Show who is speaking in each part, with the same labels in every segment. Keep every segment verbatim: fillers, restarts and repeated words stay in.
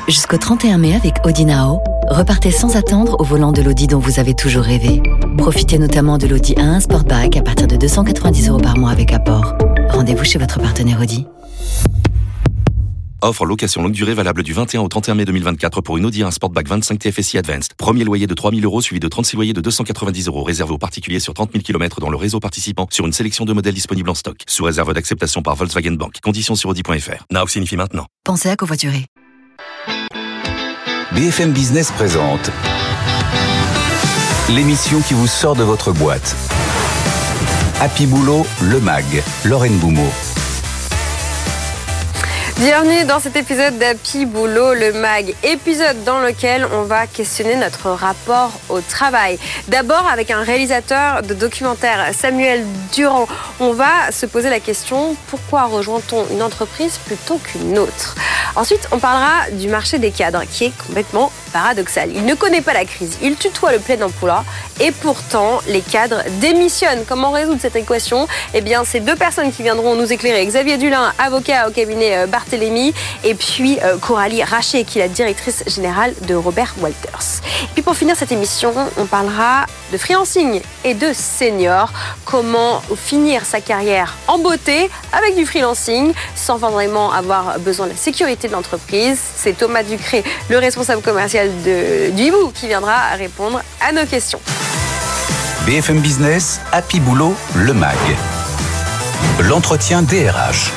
Speaker 1: Jusqu'au trente et un mai avec Audi Now, repartez sans attendre au volant de l'Audi dont vous avez toujours rêvé. Profitez notamment de l'Audi A un Sportback à partir de deux cent quatre-vingt-dix euros par mois avec apport. Rendez-vous chez votre partenaire Audi.
Speaker 2: Offre location longue durée valable du vingt et un au trente et un mai deux mille vingt-quatre pour une Audi A un Sportback vingt-cinq T F S I Advanced. Premier loyer de trois mille euros suivi de trente-six loyers de deux cent quatre-vingt-dix euros réservé aux particuliers sur trente mille kilomètres dans le réseau participant sur une sélection de modèles disponibles en stock. Sous réserve d'acceptation par Volkswagen Bank. Conditions sur audi point f r. Now signifie maintenant.
Speaker 1: Pensez à covoiturer.
Speaker 3: B F M Business présente l'émission qui vous sort de votre boîte. Happy Boulot, le mag, Lorraine Boumeau.
Speaker 4: Bienvenue dans cet épisode d'Happy Boulot, le mag, épisode dans lequel on va questionner notre rapport au travail. D'abord avec un réalisateur de documentaire, Samuel Durand. On va se poser la question, pourquoi rejoint-on une entreprise plutôt qu'une autre ? Ensuite, on parlera du marché des cadres qui est complètement paradoxal. Il ne connaît pas la crise, il tutoie le plein emploi et pourtant les cadres démissionnent. Comment résoudre cette équation ? Eh bien, c'est deux personnes qui viendront nous éclairer. Xavier Dulin, avocat au cabinet Barthélémy, et puis euh, Coralie Raché, qui est la directrice générale de Robert Walters. Et puis pour finir cette émission, on parlera de freelancing et de seniors. Comment finir sa carrière en beauté avec du freelancing sans vraiment avoir besoin de la sécurité de l'entreprise. C'est Thomas Ducré, le responsable commercial de, du Hibou, qui viendra répondre à nos questions.
Speaker 3: B F M Business, Happy Boulot, le mag. L'entretien D R H.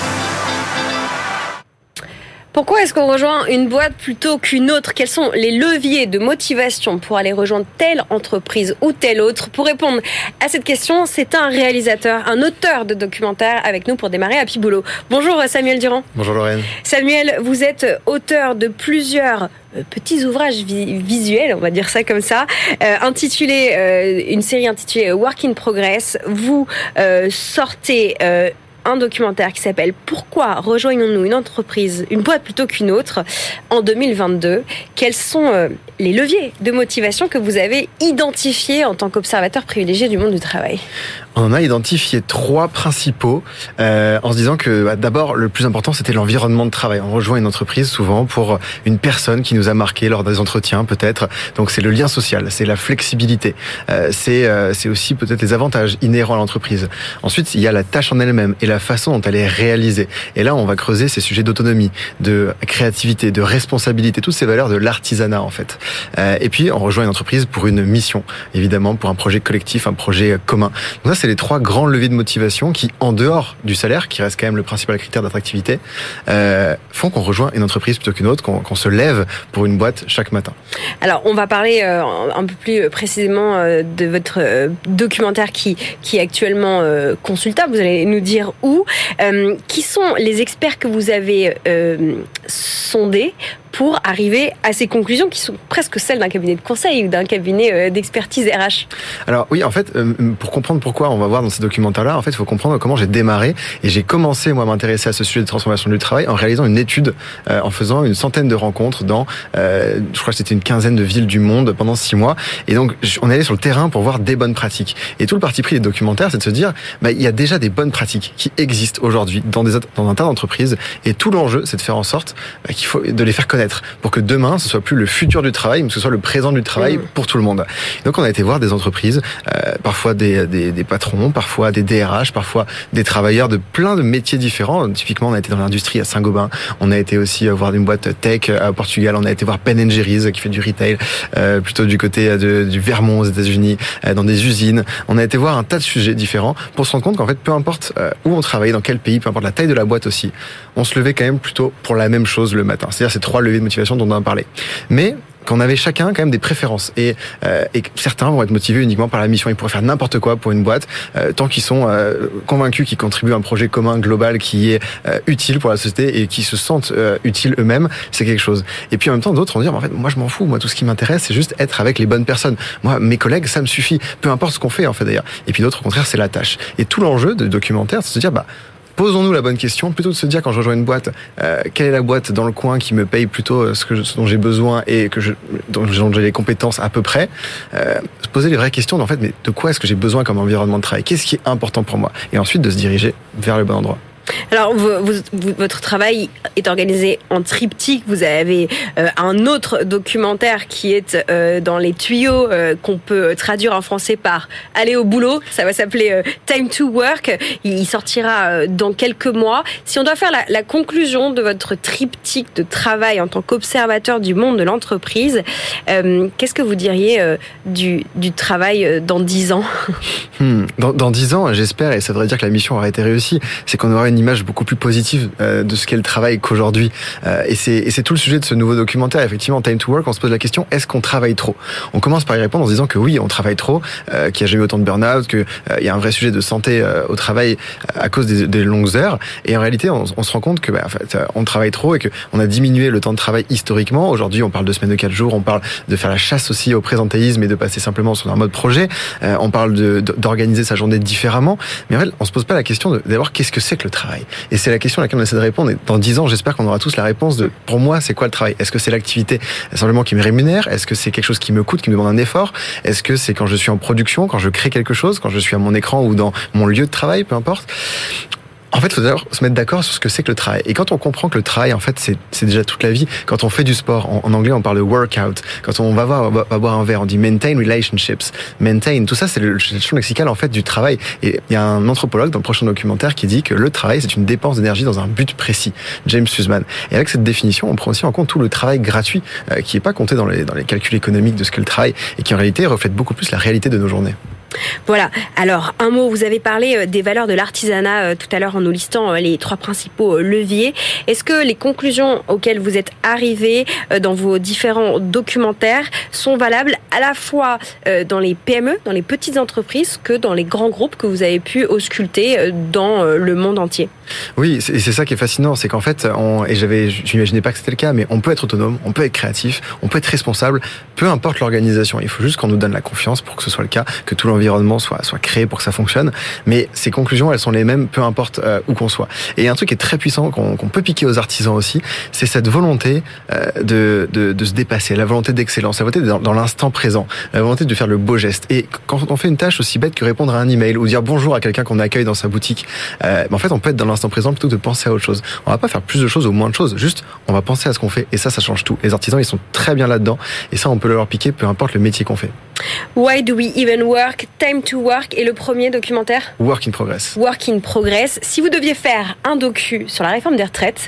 Speaker 4: Pourquoi est-ce qu'on rejoint une boîte plutôt qu'une autre ? Quels sont les leviers de motivation pour aller rejoindre telle entreprise ou telle autre ? Pour répondre à cette question, c'est un réalisateur, un auteur de documentaire avec nous pour démarrer Happy Boulot. Bonjour Samuel Durand.
Speaker 5: Bonjour Lorraine.
Speaker 4: Samuel, vous êtes auteur de plusieurs petits ouvrages vi- visuels, on va dire ça comme ça, euh, intitulé, euh, une série intitulée Work in Progress. Vous euh, sortez... Euh, un documentaire qui s'appelle « Pourquoi rejoignons-nous une entreprise, une boîte plutôt qu'une autre ?» en deux mille vingt-deux. Quels sont euh, les leviers de motivation que vous avez identifiés en tant qu'observateur privilégié du monde du travail ?
Speaker 5: On en a identifié trois principaux euh, en se disant que bah, d'abord le plus important c'était l'environnement de travail. On rejoint une entreprise souvent pour une personne qui nous a marqué lors des entretiens peut-être. Donc c'est le lien social, c'est la flexibilité, euh, c'est euh, c'est aussi peut-être les avantages inhérents à l'entreprise. Ensuite il y a la tâche en elle-même et la façon dont elle est réalisée. Et là on va creuser ces sujets d'autonomie, de créativité, de responsabilité, toutes ces valeurs de l'artisanat en fait. Euh, et puis on rejoint une entreprise pour une mission, évidemment pour un projet collectif, un projet commun. Donc ça, c'est les trois grands leviers de motivation qui, en dehors du salaire, qui reste quand même le principal critère d'attractivité, euh, font qu'on rejoint une entreprise plutôt qu'une autre, qu'on, qu'on se lève pour une boîte chaque matin.
Speaker 4: Alors, on va parler euh, un peu plus précisément euh, de votre euh, documentaire qui, qui est actuellement euh, consultable. Vous allez nous dire où. Euh, qui sont les experts que vous avez euh, sondés pour arriver à ces conclusions qui sont presque celles d'un cabinet de conseil ou d'un cabinet d'expertise R H?
Speaker 5: Alors oui, en fait, pour comprendre pourquoi on va voir dans ces documentaires-là, en fait, il faut comprendre comment j'ai démarré et j'ai commencé, moi, à m'intéresser à ce sujet de transformation du travail en réalisant une étude, euh, en faisant une centaine de rencontres dans, euh, je crois que c'était une quinzaine de villes du monde pendant six mois. Et donc, on est allé sur le terrain pour voir des bonnes pratiques. Et tout le parti pris des documentaires, c'est de se dire, bah, il y a déjà des bonnes pratiques qui existent aujourd'hui dans des dans un tas d'entreprises. Et tout l'enjeu, c'est de faire en sorte bah, qu'il faut de les faire connaître pour que demain, ce soit plus le futur du travail, mais que ce soit le présent du travail mmh. pour tout le monde. Donc, on a été voir des entreprises, euh, parfois des, des, des patrons, parfois des D R H, parfois des travailleurs de plein de métiers différents. Typiquement, on a été dans l'industrie à Saint-Gobain. On a été aussi voir une boîte tech à Portugal. On a été voir Ben and Jerry's qui fait du retail, euh, plutôt du côté de, du Vermont aux États-Unis, euh, dans des usines. On a été voir un tas de sujets différents pour se rendre compte qu'en fait, peu importe euh, où on travaille, dans quel pays, peu importe la taille de la boîte aussi, on se levait quand même plutôt pour la même chose le matin. C'est-à-dire ces trois leviers de motivation dont on a parlé. Mais qu'on avait chacun quand même des préférences et, euh, et certains vont être motivés uniquement par la mission. Ils pourraient faire n'importe quoi pour une boîte euh, tant qu'ils sont euh, convaincus qu'ils contribuent à un projet commun global qui est euh, utile pour la société et qui se sentent euh, utiles eux-mêmes. C'est quelque chose. Et puis en même temps, d'autres vont dire, en fait, moi je m'en fous. Moi, tout ce qui m'intéresse, c'est juste être avec les bonnes personnes. Moi, mes collègues, ça me suffit. Peu importe ce qu'on fait, en fait, d'ailleurs. Et puis d'autres, au contraire, c'est la tâche. Et tout l'enjeu de documentaire, c'est de se dire, bah, posons-nous la bonne question, plutôt de se dire quand je rejoins une boîte, euh, quelle est la boîte dans le coin qui me paye plutôt ce, que je, ce dont j'ai besoin et que je, dont j'ai les compétences à peu près. Euh, se poser les vraies questions, en fait, mais de quoi est-ce que j'ai besoin comme environnement de travail ? Qu'est-ce qui est important pour moi ? Et ensuite de se diriger vers le bon endroit.
Speaker 4: Alors, vous, vous, votre travail est organisé en triptyque. Vous avez euh, un autre documentaire qui est euh, dans les tuyaux, euh, qu'on peut traduire en français par « Aller au boulot ». Ça va s'appeler euh, « Time to Work ». Il sortira euh, dans quelques mois. Si on doit faire la, la conclusion de votre triptyque de travail en tant qu'observateur du monde de l'entreprise, euh, qu'est-ce que vous diriez euh, du, du travail euh, dans dix ans ?
Speaker 5: hmm. Dans, dans dix ans, j'espère, et ça voudrait dire que la mission aura été réussie, c'est qu'on aura une image beaucoup plus positive euh, de ce qu'est le travail qu'aujourd'hui. Euh, et, c'est, et c'est tout le sujet de ce nouveau documentaire. Effectivement, Time to Work, on se pose la question, est-ce qu'on travaille trop ? On commence par y répondre en se disant que oui, on travaille trop, euh, qu'il n'y a jamais eu autant de burn-out, qu'il euh, y a un vrai sujet de santé euh, au travail à cause des, des longues heures. Et en réalité, on, on se rend compte que bah, en fait, on travaille trop et qu'on a diminué le temps de travail historiquement. Aujourd'hui, on parle de semaines de quatre jours, on parle de faire la chasse aussi au présentéisme et de passer simplement sur un mode projet. Euh, on parle de, d'organiser sa journée différemment. Mais en fait, on se pose pas la question de, d'abord, qu'est-ce que c'est que le travail ? Et c'est la question à laquelle on essaie de répondre. Et dans dix ans, j'espère qu'on aura tous la réponse de, pour moi, c'est quoi le travail ? Est-ce que c'est l'activité simplement qui me rémunère ? Est-ce que c'est quelque chose qui me coûte, qui me demande un effort ? Est-ce que c'est quand je suis en production, quand je crée quelque chose, quand je suis à mon écran ou dans mon lieu de travail, peu importe ? En fait, il faut d'abord se mettre d'accord sur ce que c'est que le travail. Et quand on comprend que le travail, en fait, c'est, c'est déjà toute la vie. Quand on fait du sport, en, en anglais, on parle de workout. Quand on va, voir, va, va boire un verre, on dit maintain relationships. Maintain, tout ça, c'est le, le champ lexical, en fait, du travail. Et il y a un anthropologue dans le prochain documentaire qui dit que le travail, c'est une dépense d'énergie dans un but précis. James Sussman. Et avec cette définition, on prend aussi en compte tout le travail gratuit, euh, qui est pas compté dans les, dans les calculs économiques de ce qu'est le travail, et qui en réalité reflète beaucoup plus la réalité de nos journées.
Speaker 4: Voilà. Alors, un mot, vous avez parlé des valeurs de l'artisanat tout à l'heure en nous listant les trois principaux leviers. Est-ce que les conclusions auxquelles vous êtes arrivés dans vos différents documentaires sont valables à la fois dans les P M E, dans les petites entreprises, que dans les grands groupes que vous avez pu ausculter dans le monde entier ?
Speaker 5: Oui, c'est, c'est ça qui est fascinant, c'est qu'en fait, on, et j'avais, j'imaginais pas que c'était le cas, mais on peut être autonome, on peut être créatif, on peut être responsable, peu importe l'organisation. Il faut juste qu'on nous donne la confiance pour que ce soit le cas, que tout l'environnement soit, soit créé pour que ça fonctionne. Mais ces conclusions, elles sont les mêmes, peu importe euh, où qu'on soit. Et un truc qui est très puissant, qu'on, qu'on peut piquer aux artisans aussi, c'est cette volonté euh, de, de, de se dépasser, la volonté d'excellence, la volonté d'être dans, dans l'instant présent, la volonté de faire le beau geste. Et quand on fait une tâche aussi bête que répondre à un email ou dire bonjour à quelqu'un qu'on accueille dans sa boutique, euh, en fait, on peut être dans l'instant présent plutôt que de penser à autre chose. On va pas faire plus de choses ou moins de choses, juste on va penser à ce qu'on fait et ça, ça change tout. Les artisans, ils sont très bien là-dedans et ça, on peut leur piquer peu importe le métier qu'on fait.
Speaker 4: Why do we even work? Time to Work est le premier documentaire.
Speaker 5: Work in Progress.
Speaker 4: Work in Progress. Si vous deviez faire un docu sur la réforme des retraites,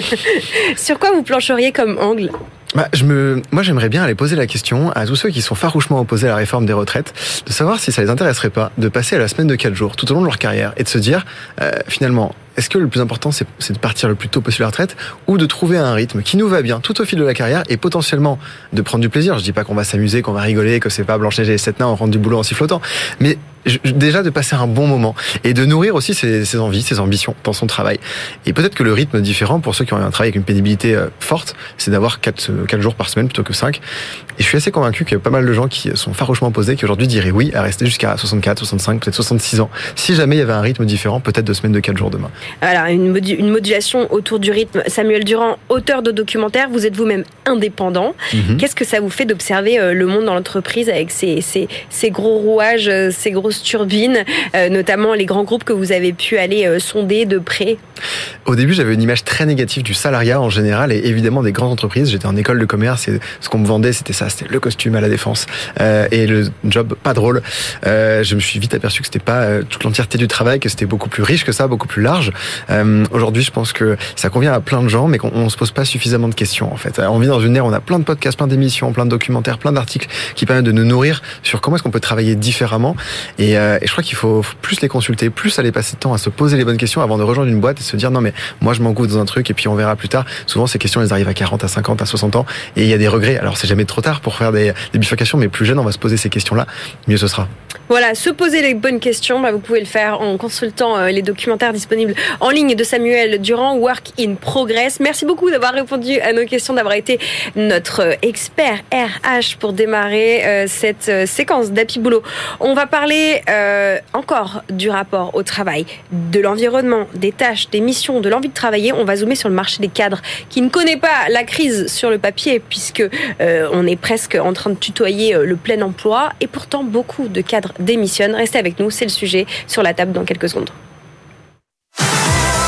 Speaker 4: sur quoi vous plancheriez comme angle?
Speaker 5: Bah, je me, moi, j'aimerais bien aller poser la question à tous ceux qui sont farouchement opposés à la réforme des retraites, de savoir si ça les intéresserait pas de passer à la semaine de quatre jours tout au long de leur carrière et de se dire, euh, finalement, est-ce que le plus important, c'est, c'est de partir le plus tôt possible à la retraite ou de trouver un rythme qui nous va bien tout au fil de la carrière et potentiellement de prendre du plaisir. Je dis pas qu'on va s'amuser, qu'on va rigoler, que c'est pas Blanche-Neige et les sept nains, on rentre du boulot en sifflotant, mais déjà de passer un bon moment et de nourrir aussi ses, ses envies, ses ambitions dans son travail. Et peut-être que le rythme différent pour ceux qui ont un travail avec une pénibilité forte, c'est d'avoir quatre, quatre jours par semaine plutôt que cinq. Et je suis assez convaincu qu'il y a pas mal de gens qui sont farouchement opposés, qui aujourd'hui diraient oui à rester jusqu'à soixante-quatre, soixante-cinq, peut-être soixante-six ans. Si jamais il y avait un rythme différent, peut-être de semaines de quatre jours demain.
Speaker 4: Voilà, une, modu- une modulation autour du rythme. Samuel Durand, auteur de documentaire, vous êtes vous-même indépendant. Mm-hmm. Qu'est-ce que ça vous fait d'observer le monde dans l'entreprise avec ces, ces, ces gros rouages, ces grosses turbines, euh, notamment les grands groupes que vous avez pu aller euh, sonder de près?
Speaker 5: Au début, j'avais une image très négative du salariat en général et évidemment des grandes entreprises. J'étais en école de commerce et ce qu'on me vendait, c'était ça, c'était le costume à la défense euh, et le job pas drôle. Euh, je me suis vite aperçu que c'était pas euh, toute l'entièreté du travail, que c'était beaucoup plus riche que ça, beaucoup plus large. Euh, aujourd'hui, je pense que ça convient à plein de gens, mais qu'on on se pose pas suffisamment de questions en fait. On vit dans une ère où on a plein de podcasts, plein d'émissions, plein de documentaires, plein d'articles qui permettent de nous nourrir sur comment est-ce qu'on peut travailler différemment. Et, euh, et je crois qu'il faut plus les consulter, plus aller passer de temps à se poser les bonnes questions avant de rejoindre une boîte et se dire non mais moi je m'engouffre dans un truc et puis on verra plus tard. Souvent ces questions elles arrivent à quarante, à cinquante, à soixante ans et il y a des regrets. Alors c'est jamais trop tard pour faire des, des bifurcations, mais plus jeune on va se poser ces questions-là, mieux ce sera.
Speaker 4: Voilà, se poser les bonnes questions, bah vous pouvez le faire en consultant les documentaires disponibles en ligne de Samuel Durand, Work in Progress. Merci beaucoup d'avoir répondu à nos questions, d'avoir été notre expert R H pour démarrer euh, cette euh, séquence d'Happy Boulot. On va parler euh, encore du rapport au travail, de l'environnement, des tâches, des missions, de l'envie de travailler. On va zoomer sur le marché des cadres qui ne connaît pas la crise sur le papier puisque euh, on est presque en train de tutoyer le plein emploi et pourtant beaucoup de cadres démissionnent. Restez avec nous, c'est le sujet sur la table dans quelques secondes.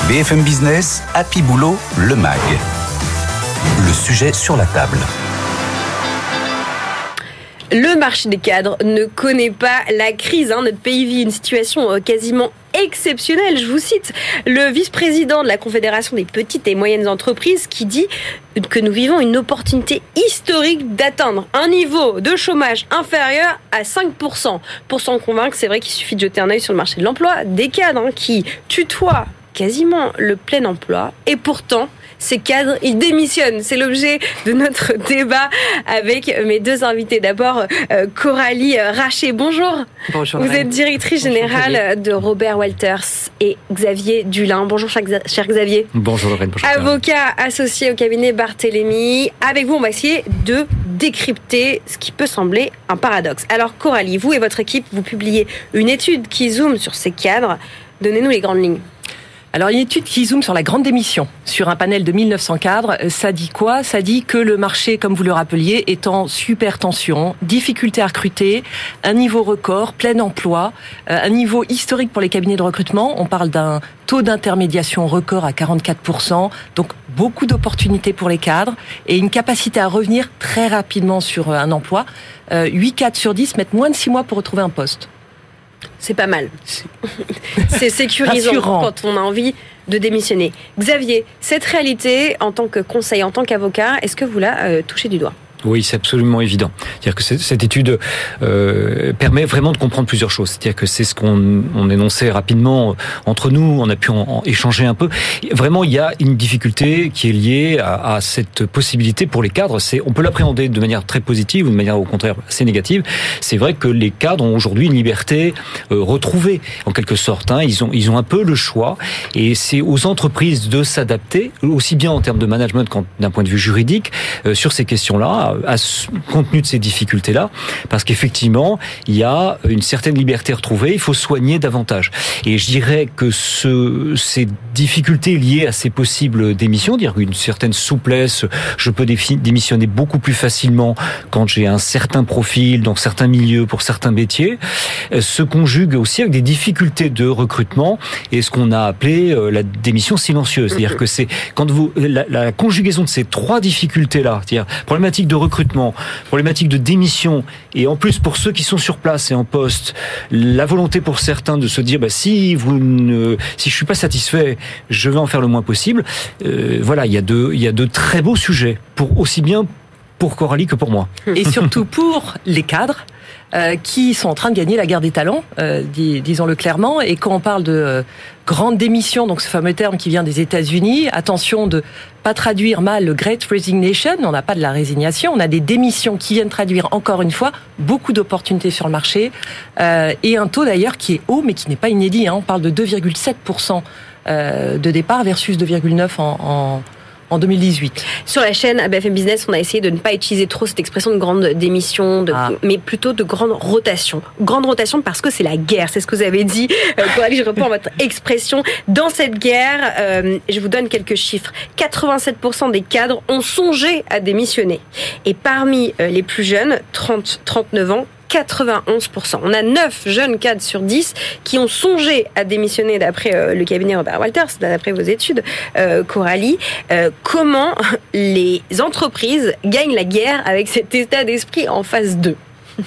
Speaker 3: B F M Business, Happy Boulot, le M A G. Le sujet sur la table.
Speaker 4: Le marché des cadres ne connaît pas la crise. Hein. Notre pays vit une situation quasiment exceptionnelle. Je vous cite le vice-président de la Confédération des petites et moyennes entreprises qui dit que nous vivons une opportunité historique d'atteindre un niveau de chômage inférieur à cinq pour cent. Pour s'en convaincre, c'est vrai qu'il suffit de jeter un œil sur le marché de l'emploi des cadres hein, qui tutoient quasiment le plein emploi. Et pourtant, ces cadres, ils démissionnent. C'est l'objet de notre débat avec mes deux invités. D'abord, euh, Coralie Rachet. Bonjour.
Speaker 6: Bonjour.
Speaker 4: Vous êtes directrice générale Bonjour, de Robert Walters et Xavier Dulin. Bonjour, cher Xavier.
Speaker 6: Bonjour, Lorraine. Bonjour,
Speaker 4: avocat associé au cabinet Barthélémy. Avec vous, on va essayer de décrypter ce qui peut sembler un paradoxe. Alors, Coralie, vous et votre équipe, vous publiez une étude qui zoome sur ces cadres. Donnez-nous les grandes lignes.
Speaker 6: Alors, une étude qui zoome sur la grande démission, sur un panel de mille neuf cents cadres, ça dit quoi ? Ça dit que le marché, comme vous le rappeliez, est en super tension, difficulté à recruter, un niveau record, plein emploi, un niveau historique pour les cabinets de recrutement. On parle d'un taux d'intermédiation record à quarante-quatre pour cent, donc beaucoup d'opportunités pour les cadres et une capacité à revenir très rapidement sur un emploi. huit cadres sur dix mettent moins de six mois pour retrouver un poste.
Speaker 4: C'est pas mal. C'est sécurisant Rassurant. Quand on a envie de démissionner. Xavier, cette réalité, en tant que conseiller, en tant qu'avocat, est-ce que vous la euh, touchez du doigt ?
Speaker 7: Oui, c'est absolument évident. C'est-à-dire que cette étude euh, permet vraiment de comprendre plusieurs choses. C'est-à-dire que c'est ce qu'on on énonçait rapidement entre nous, on a pu en, en échanger un peu. Vraiment, il y a une difficulté qui est liée à, à cette possibilité pour les cadres. C'est, on peut l'appréhender de manière très positive ou de manière au contraire assez négative. C'est vrai que les cadres ont aujourd'hui une liberté euh, retrouvée, en quelque sorte. Hein. Ils ont, ils ont un peu le choix et c'est aux entreprises de s'adapter, aussi bien en termes de management qu'en d'un point de vue juridique, euh, sur ces questions-là, à, compte tenu de ces difficultés-là, parce qu'effectivement, il y a une certaine liberté retrouvée, il faut soigner davantage. Et je dirais que ce, ces difficultés liées à ces possibles démissions, dire une certaine souplesse, je peux démissionner beaucoup plus facilement quand j'ai un certain profil dans certains milieux pour certains métiers, se conjuguent aussi avec des difficultés de recrutement et ce qu'on a appelé la démission silencieuse. C'est-à-dire que c'est quand vous la, la conjugaison de ces trois difficultés-là, c'est-à-dire problématique de recrutement, problématique de démission, et en plus pour ceux qui sont sur place et en poste, la volonté pour certains de se dire bah, si vous ne, si je suis pas satisfait, je vais en faire le moins possible. Euh, voilà, il y a de, il y a de très beaux sujets pour aussi bien pour Coralie que pour moi.
Speaker 6: Et surtout pour les cadres. Euh, qui sont en train de gagner la guerre des talents, euh, dis, disons-le clairement. Et quand on parle de euh, grande démission, donc ce fameux terme qui vient des États-Unis, attention de pas traduire mal le Great Resignation, on n'a pas de la résignation, on a des démissions qui viennent traduire encore une fois beaucoup d'opportunités sur le marché euh, et un taux d'ailleurs qui est haut mais qui n'est pas inédit. Hein. On parle de deux virgule sept pour cent euh, de départ versus deux virgule neuf pour cent en, en en deux mille dix-huit.
Speaker 4: Sur la chaîne B F M Business, on a essayé de ne pas utiliser trop cette expression de grande démission, de, ah. mais plutôt de grande rotation. Grande rotation parce que c'est la guerre, c'est ce que vous avez dit. Euh, Coralie, je reprends votre expression. Dans cette guerre, euh, je vous donne quelques chiffres. quatre-vingt-sept pour cent des cadres ont songé à démissionner. Et parmi euh, les plus jeunes, trente à trente-neuf ans, quatre-vingt-onze pour cent. On a neuf jeunes cadres sur dix qui ont songé à démissionner d'après euh, le cabinet Robert Walters, d'après vos études, euh, Coralie. Euh, comment les entreprises gagnent la guerre avec cet état d'esprit en phase deux ?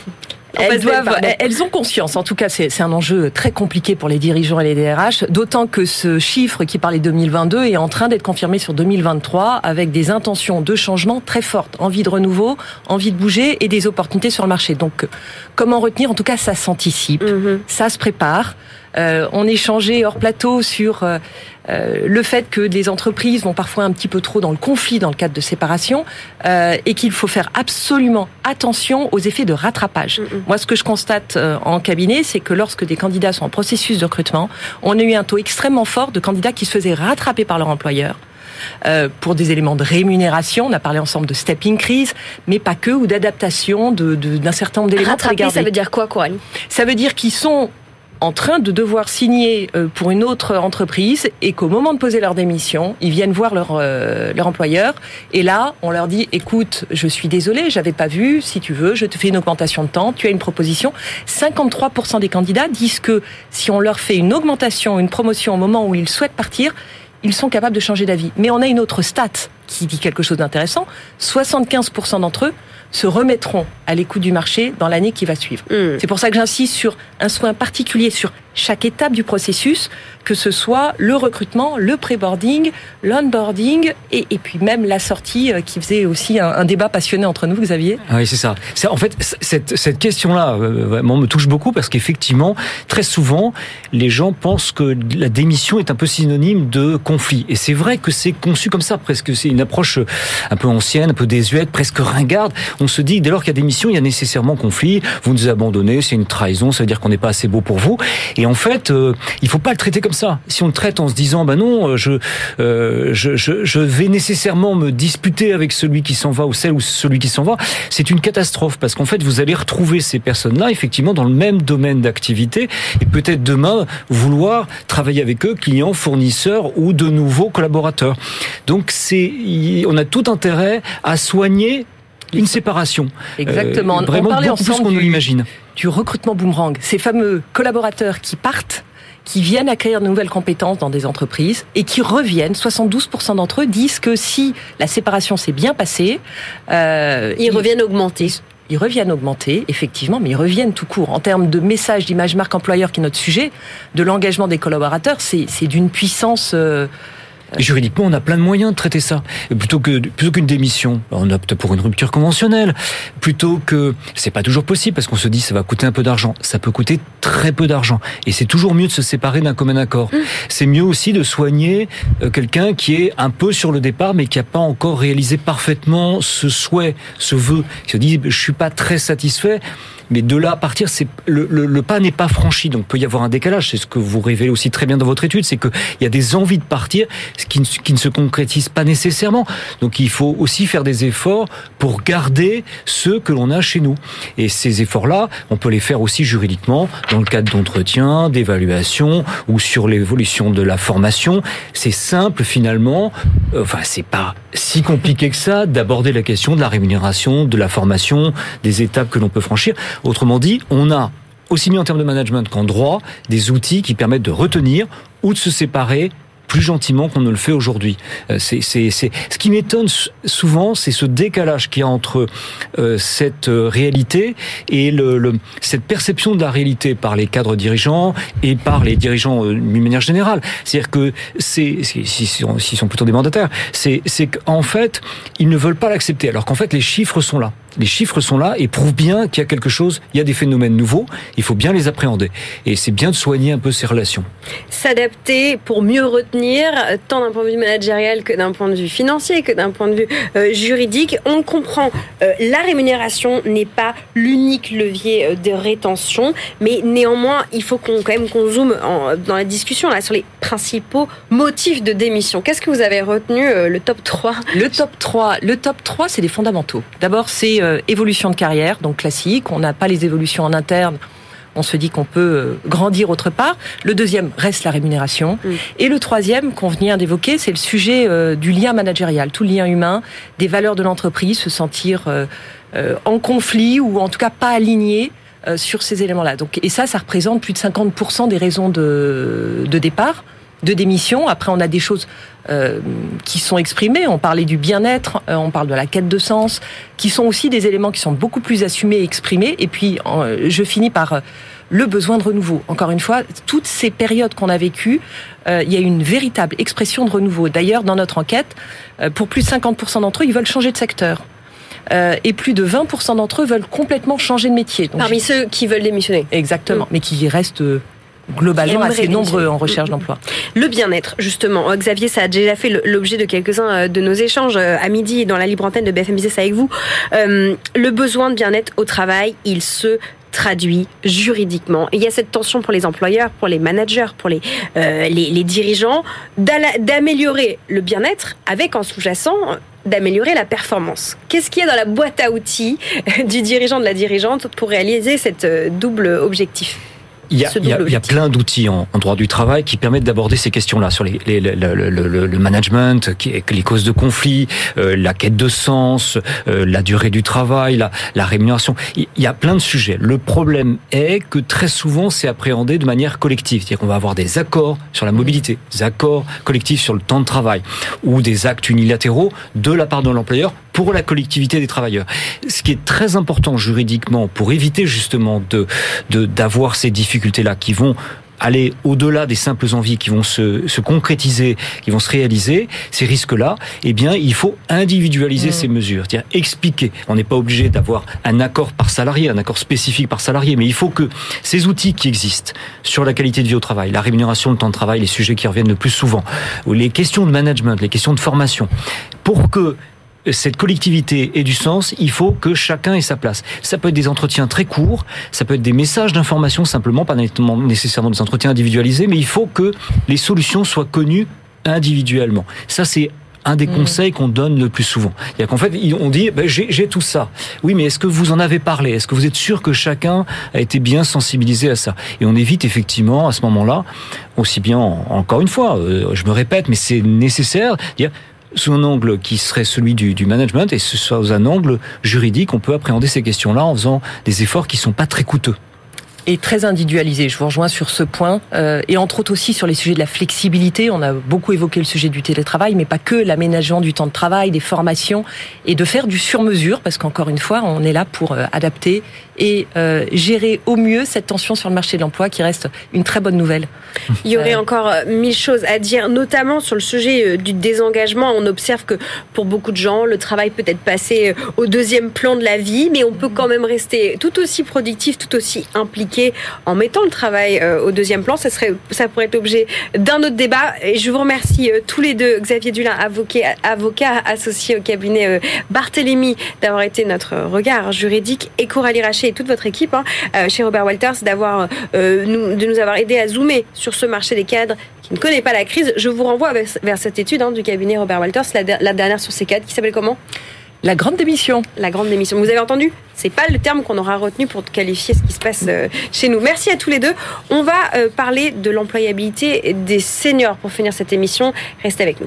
Speaker 6: Elles, doivent, elles ont conscience, en tout cas c'est, c'est un enjeu très compliqué pour les dirigeants et les D R H, d'autant que ce chiffre qui parlait de deux mille vingt-deux est en train d'être confirmé sur deux mille vingt-trois avec des intentions de changement très fortes, envie de renouveau, envie de bouger et des opportunités sur le marché. Donc comment retenir ? En tout cas ça s'anticipe, mm-hmm. ça se prépare. Euh, on échangeait hors plateau sur euh, euh, le fait que les entreprises vont parfois un petit peu trop dans le conflit dans le cadre de séparation euh, et qu'il faut faire absolument attention aux effets de rattrapage. Mm-hmm. Moi, ce que je constate euh, en cabinet, c'est que lorsque des candidats sont en processus de recrutement, on a eu un taux extrêmement fort de candidats qui se faisaient rattraper par leur employeur. Euh, pour des éléments de rémunération, on a parlé ensemble de step increase, mais pas que, ou d'adaptation de, de, d'un certain nombre d'éléments.
Speaker 4: Rattraper, ça veut dire quoi, Coralie ?
Speaker 6: Ça veut dire qu'ils sont en train de devoir signer pour une autre entreprise et qu'au moment de poser leur démission, ils viennent voir leur euh, leur employeur et là, on leur dit écoute, je suis désolé, j'avais pas vu, si tu veux, je te fais une augmentation de temps, tu as une proposition. cinquante-trois pour cent des candidats disent que si on leur fait une augmentation, une promotion au moment où ils souhaitent partir, ils sont capables de changer d'avis. Mais on a une autre stat qui dit quelque chose d'intéressant. soixante-quinze pour cent d'entre eux se remettront à l'écoute du marché dans l'année qui va suivre. Mmh. C'est pour ça que j'insiste sur un soin particulier sur chaque étape du processus, que ce soit le recrutement, le pré-boarding, l'onboarding et, et puis même la sortie qui faisait aussi un, un débat passionné entre nous, Xavier.
Speaker 7: Oui, c'est ça. C'est, en fait, cette, cette question-là euh, vraiment me touche beaucoup parce qu'effectivement, très souvent, les gens pensent que la démission est un peu synonyme de conflit. Et c'est vrai que c'est conçu comme ça, presque. C'est une approche un peu ancienne, un peu désuète, presque ringarde. On se dit, dès lors qu'il y a démission, il y a nécessairement conflit. Vous nous abandonnez, c'est une trahison, ça veut dire qu'on n'est pas assez beau pour vous. Et en fait, euh, il faut pas le traiter comme ça. Si on le traite en se disant, bah non, je, euh, je, je, je vais nécessairement me disputer avec celui qui s'en va ou celle ou celui qui s'en va, c'est une catastrophe parce qu'en fait, vous allez retrouver ces personnes-là effectivement dans le même domaine d'activité et peut-être demain vouloir travailler avec eux, clients, fournisseurs ou de nouveaux collaborateurs. Donc c'est, on a tout intérêt à soigner une séparation.
Speaker 6: Exactement.
Speaker 7: Euh, vraiment
Speaker 6: on parlait
Speaker 7: beaucoup plus qu'on
Speaker 6: du,
Speaker 7: ne l'imagine.
Speaker 6: Du recrutement boomerang. Ces fameux collaborateurs qui partent, qui viennent acquérir de nouvelles compétences dans des entreprises et qui reviennent. soixante-douze pour cent d'entre eux disent que si la séparation s'est bien passée,
Speaker 4: euh, ils, ils reviennent augmenter.
Speaker 6: Ils, ils reviennent augmenter, effectivement, mais ils reviennent tout court. En termes de message, d'image marque employeur, qui est notre sujet, de l'engagement des collaborateurs, c'est, c'est d'une puissance... Euh,
Speaker 7: Et juridiquement, on a plein de moyens de traiter ça. Plutôt que plutôt qu'une démission, on opte pour une rupture conventionnelle. Plutôt que, c'est pas toujours possible parce qu'on se dit ça va coûter un peu d'argent. Ça peut coûter très peu d'argent. Et c'est toujours mieux de se séparer d'un commun accord. Mmh. C'est mieux aussi de soigner quelqu'un qui est un peu sur le départ mais qui a pas encore réalisé parfaitement ce souhait, ce vœu. Qui se dit je suis pas très satisfait. Mais de là à partir, c'est le, le, le pas n'est pas franchi, donc peut y avoir un décalage. C'est ce que vous révélez aussi très bien dans votre étude, c'est qu'il y a des envies de partir qui ne, qui ne se concrétisent pas nécessairement. Donc il faut aussi faire des efforts pour garder ceux que l'on a chez nous. Et ces efforts-là, on peut les faire aussi juridiquement, dans le cadre d'entretien, d'évaluation ou sur l'évolution de la formation. C'est simple finalement, enfin c'est pas si compliqué que ça d'aborder la question de la rémunération, de la formation, des étapes que l'on peut franchir. Autrement dit, on a, aussi bien en termes de management qu'en droit, des outils qui permettent de retenir ou de se séparer plus gentiment qu'on ne le fait aujourd'hui. C'est, c'est, c'est... Ce qui m'étonne souvent, c'est ce décalage qu'il y a entre euh, cette réalité et le, le, cette perception de la réalité par les cadres dirigeants et par les dirigeants euh, d'une manière générale. C'est-à-dire que c'est, s'ils sont, s'ils sont plutôt des mandataires, c'est, c'est qu'en fait, ils ne veulent pas l'accepter, alors qu'en fait, les chiffres sont là. Les chiffres sont là et prouvent bien qu'il y a quelque chose, il y a des phénomènes nouveaux, il faut bien les appréhender. Et c'est bien de soigner un peu ces relations.
Speaker 4: S'adapter pour mieux retenir, tant d'un point de vue managérial que d'un point de vue financier, que d'un point de vue euh, juridique. On le comprend, euh, la rémunération n'est pas l'unique levier de rétention, mais néanmoins, il faut qu'on, quand même qu'on zoome en, dans la discussion là, sur les principaux motifs de démission. Qu'est-ce que vous avez retenu, euh, le top trois ?
Speaker 6: Le top trois, le top trois, c'est les fondamentaux. D'abord, c'est Euh, évolution de carrière, donc classique. On n'a pas les évolutions en interne. On se dit qu'on peut euh, grandir autre part. Le deuxième reste la rémunération. Mmh. Et le troisième qu'on vient d'évoquer, c'est le sujet euh, du lien managérial, tout le lien humain, des valeurs de l'entreprise, se sentir euh, euh, en conflit ou en tout cas pas aligné euh, sur ces éléments-là. Donc, et ça, ça représente plus de cinquante pour cent des raisons de, de départ, de démission. Après, on a des choses euh, qui sont exprimées. On parlait du bien-être, euh, on parle de la quête de sens, qui sont aussi des éléments qui sont beaucoup plus assumés et exprimés. Et puis, euh, je finis par euh, le besoin de renouveau. Encore une fois, toutes ces périodes qu'on a vécues, euh, il y a une véritable expression de renouveau. D'ailleurs, dans notre enquête, euh, pour plus de cinquante pour cent d'entre eux, ils veulent changer de secteur. Euh, et plus de vingt pour cent d'entre eux veulent complètement changer de métier. Donc,
Speaker 4: Parmi ceux qui veulent démissionner.
Speaker 6: Exactement, mmh. mais qui restent... Euh, globalement assez nombreux en recherche d'emploi.
Speaker 4: Le bien-être, justement. Xavier, ça a déjà fait l'objet de quelques-uns de nos échanges à midi dans la libre antenne de B F M Business avec vous. Euh, le besoin de bien-être au travail, il se traduit juridiquement. Et il y a cette tension pour les employeurs, pour les managers, pour les, euh, les, les dirigeants, d'améliorer le bien-être avec en sous-jacent d'améliorer la performance. Qu'est-ce qu'il y a dans la boîte à outils du dirigeant, de la dirigeante pour réaliser cette double objectif ?
Speaker 7: Il y a, il y a, il y a plein d'outils en, en droit du travail qui permettent d'aborder ces questions-là sur les, les, le, le, le, le management, qui, les causes de conflit, euh, la quête de sens, euh, la durée du travail, la, la rémunération. Il y a plein de sujets. Le problème est que très souvent, c'est appréhendé de manière collective. C'est-à-dire qu'on va avoir des accords sur la mobilité, des accords collectifs sur le temps de travail, ou des actes unilatéraux de la part de l'employeur pour la collectivité des travailleurs. Ce qui est très important juridiquement pour éviter justement de, de d'avoir ces difficultés-là qui vont aller au-delà des simples envies qui vont se, se concrétiser, qui vont se réaliser, ces risques-là, eh bien, il faut individualiser mmh. ces mesures, c'est-à-dire expliquer. On n'est pas obligé d'avoir un accord par salarié, un accord spécifique par salarié, mais il faut que ces outils qui existent sur la qualité de vie au travail, la rémunération, le temps de travail, les sujets qui reviennent le plus souvent, ou les questions de management, les questions de formation, pour que cette collectivité ait du sens, il faut que chacun ait sa place. Ça peut être des entretiens très courts, ça peut être des messages d'information simplement, pas nécessairement des entretiens individualisés, mais il faut que les solutions soient connues individuellement. Ça, c'est un des mmh. conseils qu'on donne le plus souvent. C'est-à-dire qu'en fait, on dit, ben, j'ai, j'ai tout ça. Oui, mais est-ce que vous en avez parlé ? Est-ce que vous êtes sûr que chacun a été bien sensibilisé à ça ? Et on évite effectivement, à ce moment-là, aussi bien, encore une fois, euh, je me répète, mais c'est nécessaire, dire, sous un angle qui serait celui du, du management et sous un angle juridique, on peut appréhender ces questions-là en faisant des efforts qui ne sont pas très coûteux.
Speaker 6: Et très individualisé, je vous rejoins sur ce point, euh, et entre autres aussi sur les sujets de la flexibilité. On a beaucoup évoqué le sujet du télétravail, mais pas que, l'aménagement du temps de travail, des formations, et de faire du sur-mesure, parce qu'encore une fois, on est là pour euh, adapter et euh, gérer au mieux cette tension sur le marché de l'emploi, qui reste une très bonne nouvelle.
Speaker 4: Il y aurait euh... encore mille choses à dire, notamment sur le sujet du désengagement. On observe que pour beaucoup de gens, le travail peut être passé au deuxième plan de la vie, mais on peut quand même rester tout aussi productif, tout aussi impliqué en mettant le travail euh, au deuxième plan. Ça serait, ça pourrait être l'objet d'un autre débat. Et je vous remercie euh, tous les deux, Xavier Dulin, avocat, avocat associé au cabinet euh, Barthélémy, d'avoir été notre regard juridique, et Coralie Rachet et toute votre équipe hein, euh, chez Robert Walters, d'avoir, euh, nous, de nous avoir aidé à zoomer sur ce marché des cadres qui ne connaît pas la crise. Je vous renvoie vers, vers cette étude hein, du cabinet Robert Walters, la, la dernière sur ces cadres, qui s'appelle comment ?
Speaker 6: La grande démission.
Speaker 4: La grande démission. Vous avez entendu ? C'est pas le terme qu'on aura retenu pour qualifier ce qui se passe euh, chez nous. Merci à tous les deux. On va euh, parler de l'employabilité des seniors pour finir cette émission. Restez avec nous.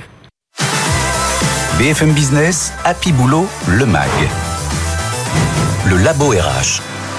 Speaker 3: B F M Business, Happy Boulot, le M A G. Le Labo R H.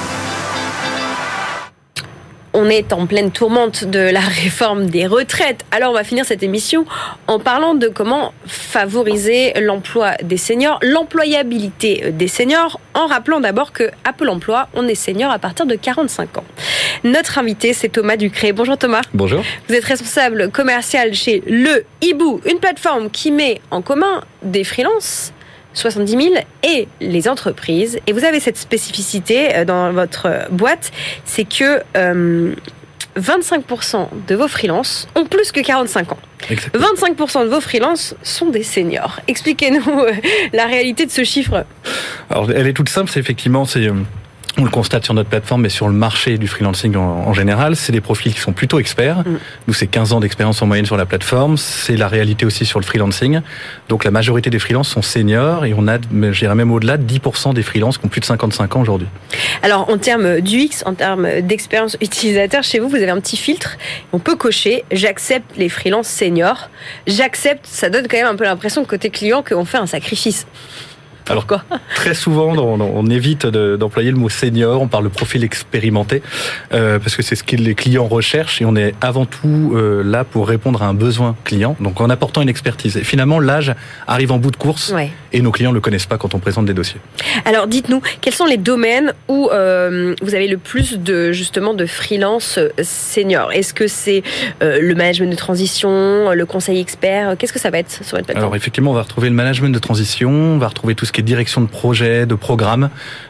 Speaker 4: On est en pleine tourmente de la réforme des retraites. Alors on va finir cette émission en parlant de comment favoriser l'emploi des seniors, l'employabilité des seniors, en rappelant d'abord qu'à Pôle emploi, on est senior à partir de quarante-cinq ans. Notre invité, c'est Thomas Ducré. Bonjour Thomas.
Speaker 8: Bonjour.
Speaker 4: Vous êtes responsable commercial chez Le Hibou, une plateforme qui met en commun des freelances, soixante-dix mille, et les entreprises. Et vous avez cette spécificité dans votre boîte, c'est que euh, vingt-cinq pour cent de vos freelances ont plus que quarante-cinq ans. Exactement. vingt-cinq pour cent de vos freelances sont des seniors. Expliquez-nous euh, la réalité de ce chiffre.
Speaker 8: Alors, elle est toute simple, c'est effectivement... c'est, euh... on le constate sur notre plateforme, mais sur le marché du freelancing en, en général, c'est des profils qui sont plutôt experts. Mmh. Nous, c'est quinze ans d'expérience en moyenne sur la plateforme. C'est la réalité aussi sur le freelancing. Donc, la majorité des freelances sont seniors, et on a, je dirais même au-delà, de dix pour cent des freelances qui ont plus de cinquante-cinq ans aujourd'hui.
Speaker 4: Alors, en termes d'U X, en termes d'expérience utilisateur, chez vous, vous avez un petit filtre. On peut cocher « J'accepte les freelances seniors ». J'accepte, ça donne quand même un peu l'impression, côté client, qu'on fait un sacrifice.
Speaker 8: Alors, très souvent, on, on évite de, d'employer le mot senior, on parle de profil expérimenté, euh, parce que c'est ce que les clients recherchent, et on est avant tout euh, là pour répondre à un besoin client, donc en apportant une expertise. Et finalement, l'âge arrive en bout de course, ouais. et nos clients ne le connaissent pas quand on présente des dossiers.
Speaker 4: Alors, dites-nous, quels sont les domaines où euh, vous avez le plus de, justement, de freelance senior ? Est-ce que c'est euh, le management de transition, le conseil expert ? Qu'est-ce que ça va être sur votre plateforme ?
Speaker 8: Alors, effectivement, on va retrouver le management de transition, on va retrouver tout ce qui est direction de projet, de programme,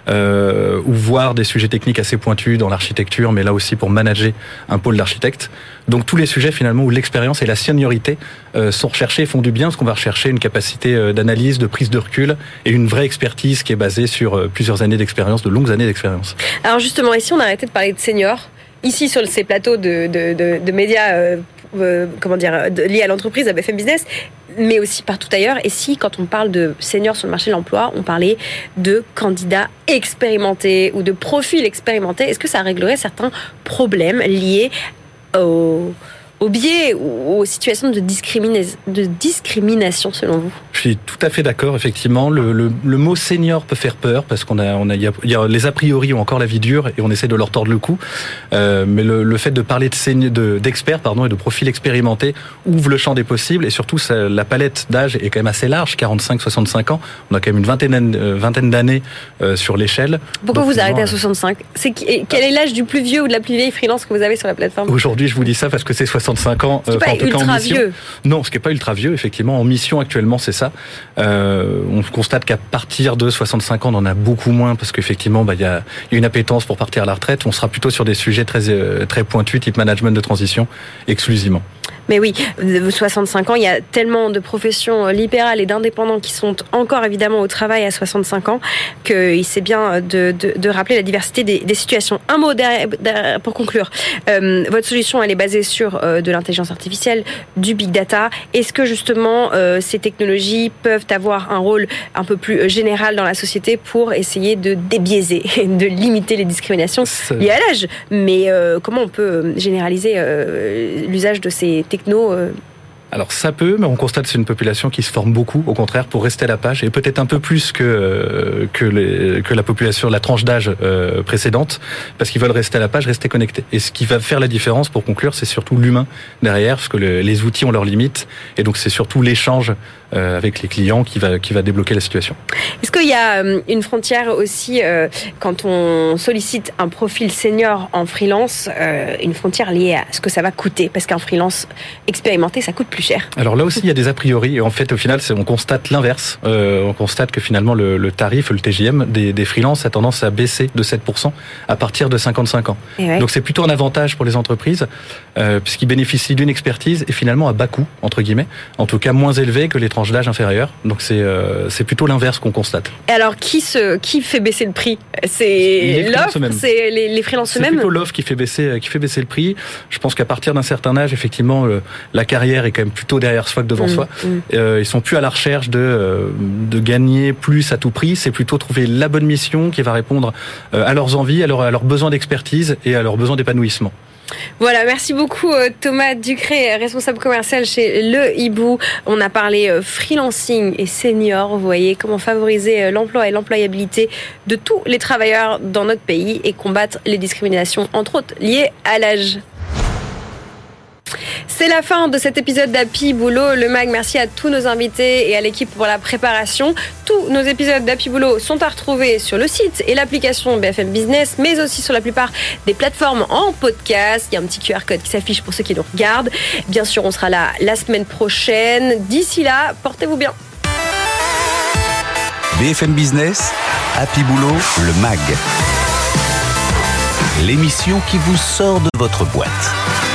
Speaker 8: euh, ou voir des sujets techniques assez pointus dans l'architecture, mais là aussi pour manager un pôle d'architectes. Donc tous les sujets finalement où l'expérience et la seniorité euh, sont recherchés et font du bien, parce qu'on va rechercher une capacité euh, d'analyse, de prise de recul, et une vraie expertise qui est basée sur euh, plusieurs années d'expérience, de longues années d'expérience.
Speaker 4: Alors justement, ici on a arrêté de parler de seniors. Ici, sur ces plateaux de, de, de, de médias, euh, euh, comment dire, de, liées à l'entreprise, à B F M Business, mais aussi partout ailleurs. Et si, quand on parle de seniors sur le marché de l'emploi, on parlait de candidats expérimentés ou de profils expérimentés, est-ce que ça réglerait certains problèmes liés au... au biais ou aux situations de, discrimina- de discrimination, selon vous?
Speaker 8: Je suis tout à fait d'accord, effectivement. Le, le, le mot senior peut faire peur parce qu'on a, on a, il y a, il y a les a priori ont encore la vie dure et on essaie de leur tordre le cou. Euh, mais le, le fait de parler de, seni- de d'experts, pardon, et de profils expérimentés ouvre le champ des possibles et surtout ça, la palette d'âge est quand même assez large, quarante-cinq à soixante-cinq ans. On a quand même une vingtaine, euh, vingtaine d'années euh, sur l'échelle.
Speaker 4: Pourquoi
Speaker 8: Donc,
Speaker 4: vous arrêtez à soixante-cinq? C'est qui, quel est l'âge du plus vieux ou de la plus vieille freelance que vous avez sur la plateforme?
Speaker 8: Aujourd'hui, je vous dis ça parce que c'est soixante-cinq ans.
Speaker 4: C'est euh, pas en tout ultra cas en mission. Vieux.
Speaker 8: Non, ce qui n'est pas ultra vieux, effectivement. En mission actuellement, c'est ça. Euh, on constate qu'à partir de soixante-cinq ans, on en a beaucoup moins parce qu'effectivement, bah, il y a, y a une appétence pour partir à la retraite. On sera plutôt sur des sujets très très pointus, type management de transition, exclusivement.
Speaker 4: Mais oui, soixante-cinq ans, il y a tellement de professions libérales et d'indépendants qui sont encore évidemment au travail à soixante-cinq ans qu'il c'est bien de, de, de rappeler la diversité des, des situations. Un mot derrière, derrière, pour conclure. Euh, votre solution, elle est basée sur euh, de l'intelligence artificielle, du big data. Est-ce que justement euh, ces technologies peuvent avoir un rôle un peu plus général dans la société pour essayer de débiaiser, de limiter les discriminations liées à l'âge? Mais euh, comment on peut généraliser euh, l'usage de ces technologies techno euh...
Speaker 8: Alors ça peut, mais on constate que c'est une population qui se forme beaucoup, au contraire, pour rester à la page, et peut-être un peu plus que que, les, que la population, la tranche d'âge euh, précédente, parce qu'ils veulent rester à la page, rester connectés. Et ce qui va faire la différence, pour conclure, c'est surtout l'humain derrière, parce que le, les outils ont leurs limites, et donc c'est surtout l'échange euh, avec les clients qui va qui va débloquer la situation.
Speaker 4: Est-ce qu'il y a une frontière aussi euh, quand on sollicite un profil senior en freelance, euh, une frontière liée à ce que ça va coûter, parce qu'un freelance expérimenté, ça coûte plus cher.
Speaker 8: Alors là aussi, il y a des a priori. Et en fait, au final, c'est, on constate l'inverse. Euh, on constate que finalement, le, le tarif, le T J M des, des freelances a tendance à baisser de sept pour cent à partir de cinquante-cinq ans. Ouais. Donc c'est plutôt un avantage pour les entreprises, euh, puisqu'ils bénéficient d'une expertise et finalement à bas coût, entre guillemets, en tout cas moins élevé que les tranches d'âge inférieures. Donc c'est, euh, c'est plutôt l'inverse qu'on constate.
Speaker 4: Et alors, qui, se, qui fait baisser le prix? C'est l'offre? C'est les, les freelances eux-mêmes?
Speaker 8: C'est plutôt l'offre qui fait baisser, qui fait baisser le prix. Je pense qu'à partir d'un certain âge, effectivement, euh, la carrière est quand même plutôt derrière soi que devant mmh, soi. Mmh. Euh, ils sont plus à la recherche de euh, de gagner plus à tout prix. C'est plutôt trouver la bonne mission qui va répondre euh, à leurs envies, à, leur, à leurs besoins d'expertise et à leurs besoins d'épanouissement.
Speaker 4: Voilà, merci beaucoup Thomas Ducré, responsable commercial chez Le Hibou. On a parlé freelancing et senior, vous voyez, comment favoriser l'emploi et l'employabilité de tous les travailleurs dans notre pays et combattre les discriminations, entre autres liées à l'âge. C'est la fin de cet épisode d'Happy Boulot, le mag. Merci à tous nos invités et à l'équipe pour la préparation. Tous nos épisodes d'Happy Boulot sont à retrouver sur le site et l'application B F M Business, mais aussi sur la plupart des plateformes en podcast. Il y a un petit Q R code qui s'affiche pour ceux qui nous regardent. Bien sûr, on sera là la semaine prochaine. D'ici là, portez-vous bien.
Speaker 3: B F M Business, Happy Boulot, le mag. L'émission qui vous sort de votre boîte.